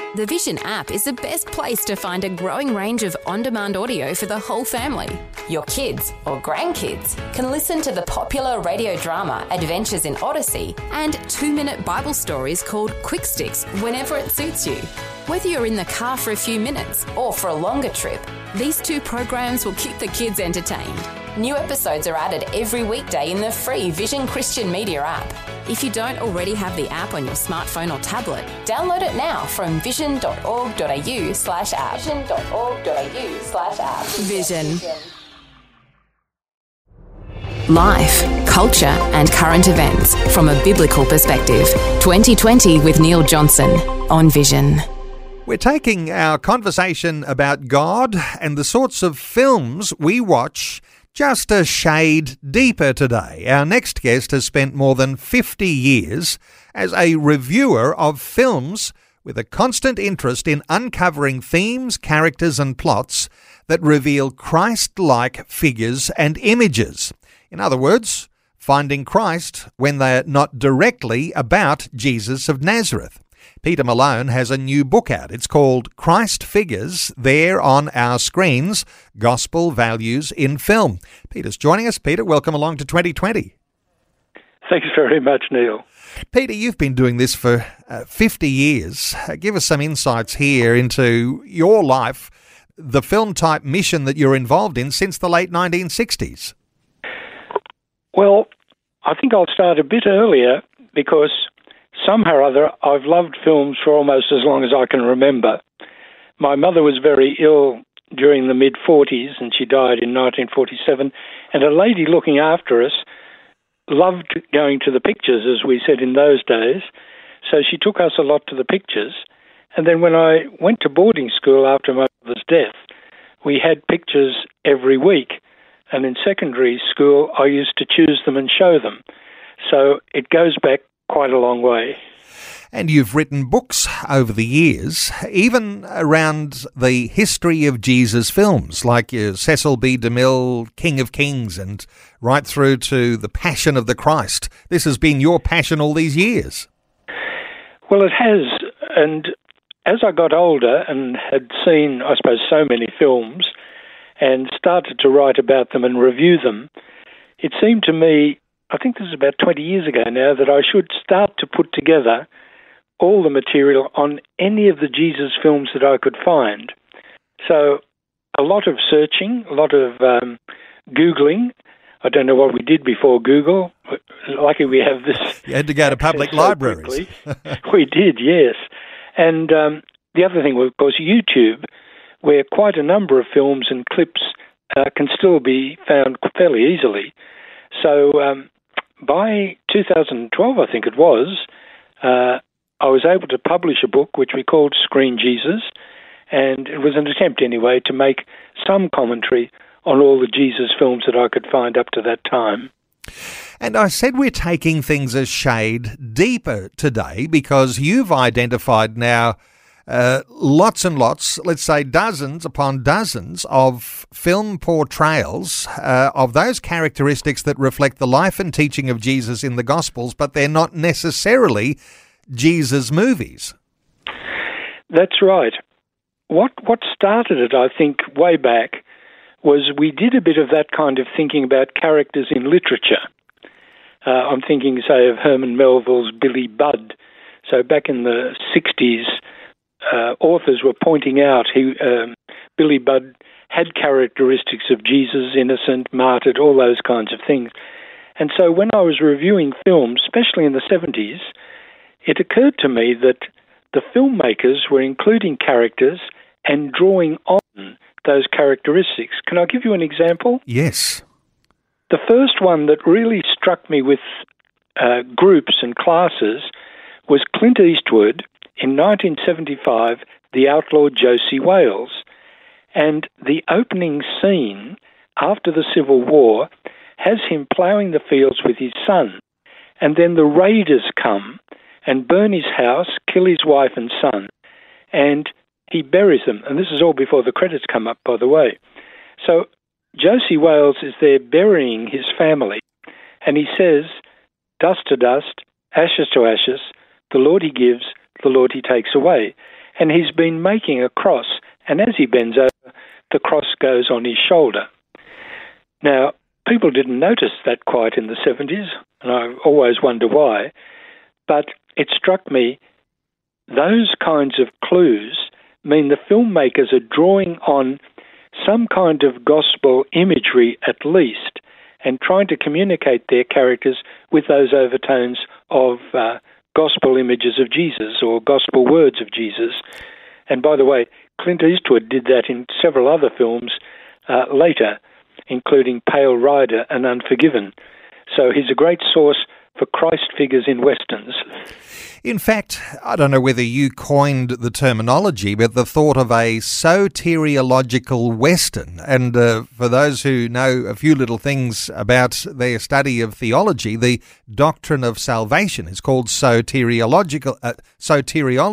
The Vision app is the best place to find a growing range of on-demand audio for the whole family. Your kids or grandkids can listen to the popular radio drama Adventures in Odyssey and 2-minute Bible stories called Quick Sticks whenever it suits you. Whether you're in the car for a few minutes or for a longer trip, these 2 programs will keep the kids entertained. New episodes are added every weekday in the free Vision Christian Media app. If you don't already have the app on your smartphone or tablet, download it now from vision.org.au/app. Vision.org.au/app. Vision. Life, culture and current events from a biblical perspective. 2020 with Neil Johnson on Vision. We're taking our conversation about God and the sorts of films we watch just a shade deeper today. Our next guest has spent more than 50 years as a reviewer of films with a constant interest in uncovering themes, characters and plots that reveal Christ-like figures and images. In other words, finding Christ when they're not directly about Jesus of Nazareth. Peter Malone has a new book out. It's called Christ Figures There on Our Screens, Gospel Values in Film. Peter's joining us. Peter, welcome along to 2020. Thanks very much, Neil. Peter, you've been doing this for 50 years. Give us some insights here into your life, the film type mission that you're involved in since the late 1960s. Well, I think I'll start a bit earlier because somehow or other I've loved films for almost as long as I can remember. My mother was very ill during the mid-40s and she died in 1947, and a lady looking after us loved going to the pictures, as we said in those days, so she took us a lot to the pictures. And then when I went to boarding school after my mother's death, we had pictures every week. And in secondary school, I used to choose them and show them. So it goes back quite a long way. And you've written books over the years, even around the history of Jesus films, like your Cecil B. DeMille, King of Kings, and right through to The Passion of the Christ. This has been your passion all these years. Well, it has. And as I got older and had seen, I suppose, so many films and started to write about them and review them, it seemed to me, I think this is about 20 years ago now, that I should start to put together all the material on any of the Jesus films that I could find. So a lot of searching, a lot of Googling. I don't know what we did before Google. Lucky we have this. You had to go to public libraries. We did, yes. And the other thing was, of course, YouTube, where quite a number of films and clips can still be found fairly easily. So by 2012, I think it was, I was able to publish a book which we called Screen Jesus, and it was an attempt anyway to make some commentary on all the Jesus films that I could find up to that time. And I said we're taking things a shade deeper today because you've identified now lots and lots, let's say dozens upon dozens of film portrayals of those characteristics that reflect the life and teaching of Jesus in the Gospels, but they're not necessarily Jesus movies. That's right. What started it, I think, way back was we did a bit of that kind of thinking about characters in literature. I'm thinking, say, of Herman Melville's Billy Budd. So back in the 60s, authors were pointing out Billy Budd had characteristics of Jesus, innocent, martyred, all those kinds of things. And so when I was reviewing films, especially in the 70s, it occurred to me that the filmmakers were including characters and drawing on those characteristics. Can I give you an example? Yes. The first one that really struck me with groups and classes was Clint Eastwood in 1975, The Outlaw Josie Wales. And the opening scene after the Civil War has him ploughing the fields with his son. And then the raiders come and burn his house, kill his wife and son, and he buries them. And this is all before the credits come up, by the way. So Josie Wales is there burying his family, and he says, "Dust to dust, ashes to ashes, the Lord he gives, the Lord he takes away." and he's been making a cross, and as he bends over, the cross goes on his shoulder. Now, people didn't notice that quite in the 70s, and I always wonder why, but it struck me those kinds of clues mean the filmmakers are drawing on some kind of gospel imagery at least, and trying to communicate their characters with those overtones of gospel images of Jesus or gospel words of Jesus. And by the way, Clint Eastwood did that in several other films later, including Pale Rider and Unforgiven. So he's a great source for Christ figures in Westerns. In fact, I don't know whether you coined the terminology, but the thought of a soteriological Western. And for those who know a few little things about their study of theology, the doctrine of salvation is called soteriology. So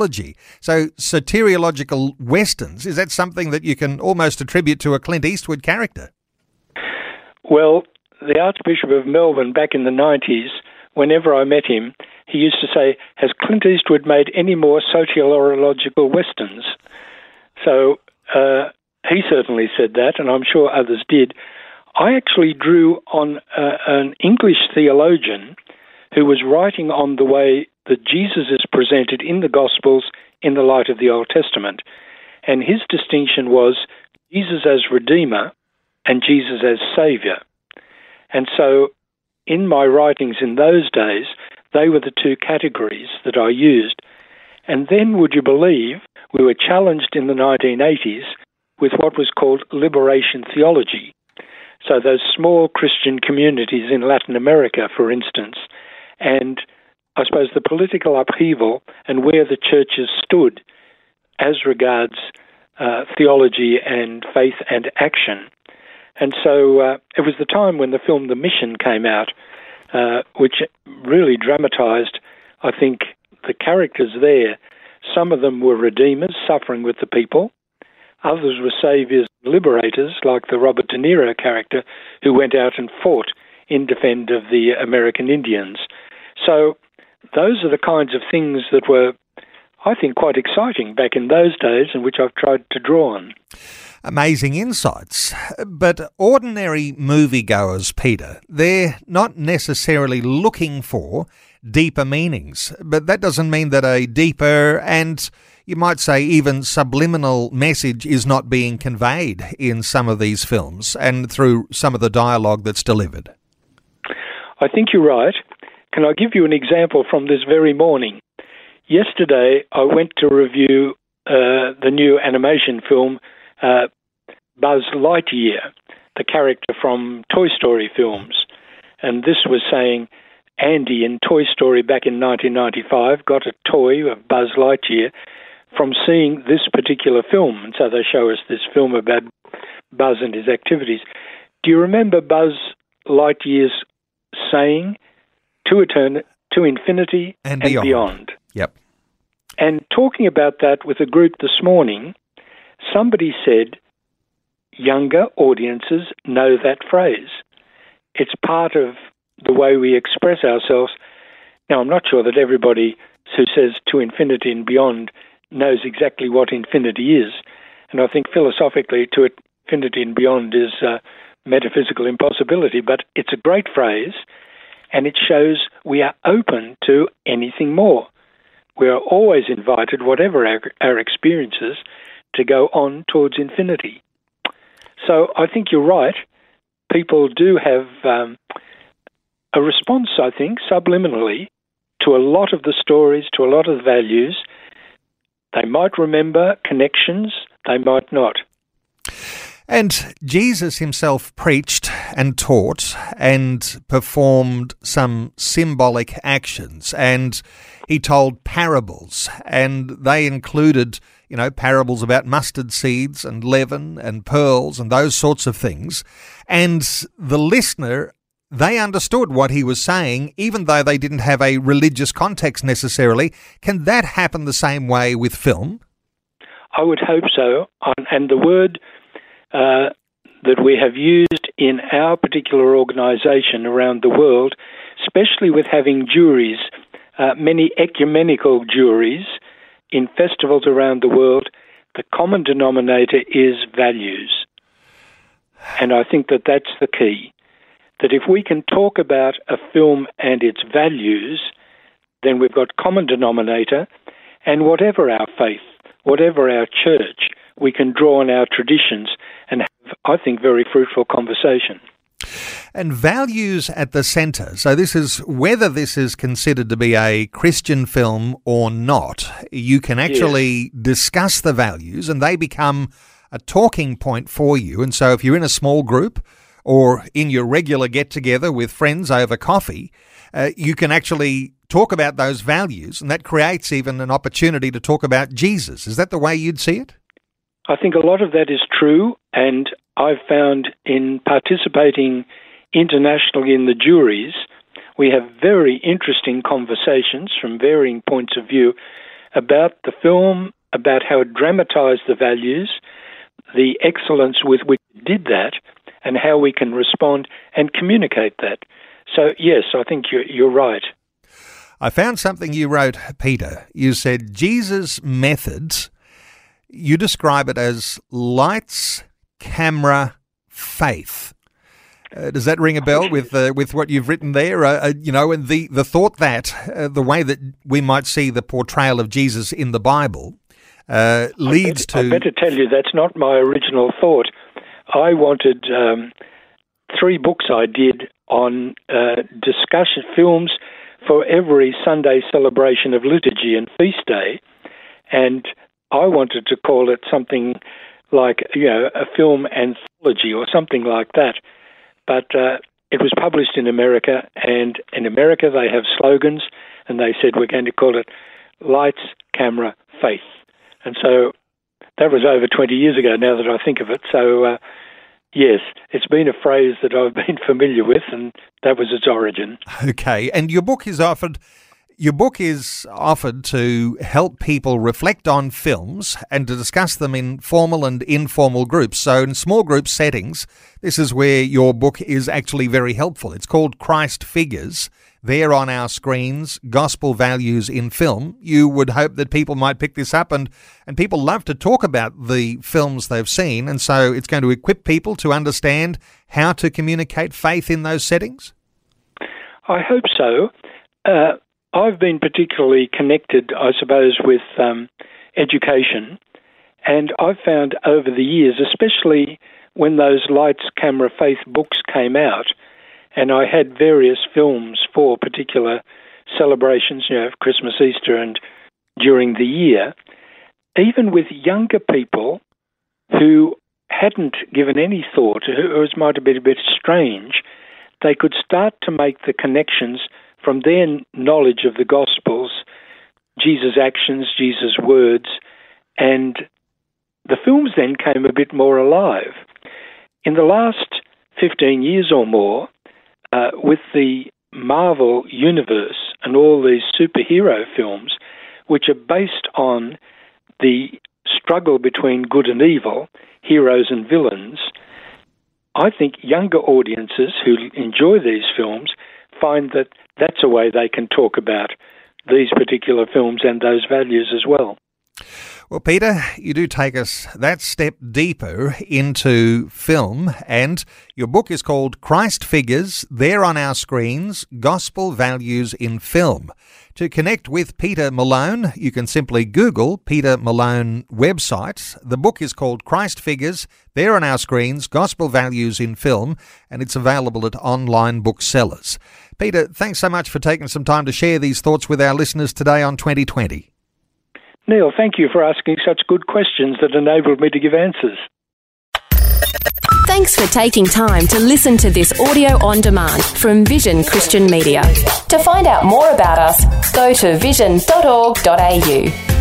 soteriological Westerns, is that something that you can almost attribute to a Clint Eastwood character? Well, the Archbishop of Melbourne back in the 90s, whenever I met him, he used to say, has Clint Eastwood made any more soteriological Westerns? So he certainly said that, and I'm sure others did. I actually drew on an English theologian who was writing on the way that Jesus is presented in the Gospels in the light of the Old Testament. And his distinction was Jesus as Redeemer and Jesus as Saviour. And so in my writings in those days, they were the two categories that I used. And then, would you believe, we were challenged in the 1980s with what was called liberation theology. So those small Christian communities in Latin America, for instance, and I suppose the political upheaval and where the churches stood as regards theology and faith and action. And so it was the time when the film The Mission came out, which really dramatised, I think, the characters there. Some of them were redeemers suffering with the people. Others were saviours and liberators, like the Robert De Niro character, who went out and fought in defence of the American Indians. So those are the kinds of things that were, I think, quite exciting back in those days, and which I've tried to draw on. Amazing insights. But ordinary moviegoers, Peter, they're not necessarily looking for deeper meanings. But that doesn't mean that a deeper and, you might say, even subliminal message is not being conveyed in some of these films and through some of the dialogue that's delivered. I think you're right. Can I give you an example from this very morning? Yesterday, I went to review the new animation film Buzz Lightyear, the character from Toy Story films. And this was saying Andy in Toy Story back in 1995 got a toy of Buzz Lightyear from seeing this particular film. And so they show us this film about Buzz and his activities. Do you remember Buzz Lightyear's saying, to infinity and beyond? Yep. And talking about that with a group this morning, somebody said, younger audiences know that phrase. It's part of the way we express ourselves. Now, I'm not sure that everybody who says to infinity and beyond knows exactly what infinity is. And I think philosophically, to infinity and beyond is a metaphysical impossibility, but it's a great phrase, and it shows we are open to anything more. We are always invited, whatever our experiences, to go on towards infinity. So I think you're right. People do have a response, I think, subliminally to a lot of the stories, to a lot of the values. They might remember connections, they might not. And Jesus himself preached and taught and performed some symbolic actions, and he told parables, and they included, parables about mustard seeds and leaven and pearls and those sorts of things. And the listener, they understood what he was saying, even though they didn't have a religious context necessarily. Can that happen the same way with film? I would hope so. And the word that we have used in our particular organisation around the world, especially with having juries, many ecumenical juries, in festivals around the world, the common denominator is values. And I think that that's the key. That if we can talk about a film and its values, then we've got common denominator, and whatever our faith, whatever our church, we can draw on our traditions and have, I think, very fruitful conversation. And values at the centre. So this is whether this is considered to be a Christian film or not. You can actually discuss the values and they become a talking point for you. And so if you're in a small group or in your regular get-together with friends over coffee, you can actually talk about those values, and that creates even an opportunity to talk about Jesus. Is that the way you'd see it? I think a lot of that is true, and I've found in participating internationally in the juries, we have very interesting conversations from varying points of view about the film, about how it dramatised the values, the excellence with which it did that, and how we can respond and communicate that. So, yes, I think you're right. I found something you wrote, Peter. You said Jesus' methods, you describe it as lights, camera, faith. Does that ring a bell with what you've written there? And the thought that the way that we might see the portrayal of Jesus in the Bible leads to... I better tell you, that's not my original thought. I wanted 3 books I did on discussion films for every Sunday celebration of liturgy and feast day, and I wanted to call it something like, a film anthology or something like that. But it was published in America, and in America they have slogans, and they said we're going to call it Lights, Camera, Faith. And so that was over 20 years ago now that I think of it. So, yes, it's been a phrase that I've been familiar with, and that was its origin. Okay, and your book is offered to help people reflect on films and to discuss them in formal and informal groups. So in small group settings, this is where your book is actually very helpful. It's called Christ Figures. There on our screens, Gospel Values in Film. You would hope that people might pick this up, and people love to talk about the films they've seen, and so it's going to equip people to understand how to communicate faith in those settings? I hope so. I've been particularly connected, I suppose, with education, and I've found over the years, especially when those Lights, Camera, Faith books came out, and I had various films for particular celebrations, Christmas, Easter, and during the year, even with younger people who hadn't given any thought, who might have been a bit strange, they could start to make the connections from their knowledge of the Gospels, Jesus' actions, Jesus' words, and the films then came a bit more alive. In the last 15 years or more, with the Marvel universe and all these superhero films, which are based on the struggle between good and evil, heroes and villains, I think younger audiences who enjoy these films find that that's a way they can talk about these particular films and those values as well. Well, Peter, you do take us that step deeper into film, and your book is called Christ Figures, There on Our Screens, Gospel Values in Film. To connect with Peter Malone, you can simply Google Peter Malone website. The book is called Christ Figures, There on Our Screens, Gospel Values in Film, and it's available at online booksellers. Peter, thanks so much for taking some time to share these thoughts with our listeners today on 2020. Neil, thank you for asking such good questions that enabled me to give answers. Thanks for taking time to listen to this audio on demand from Vision Christian Media. To find out more about us, go to vision.org.au.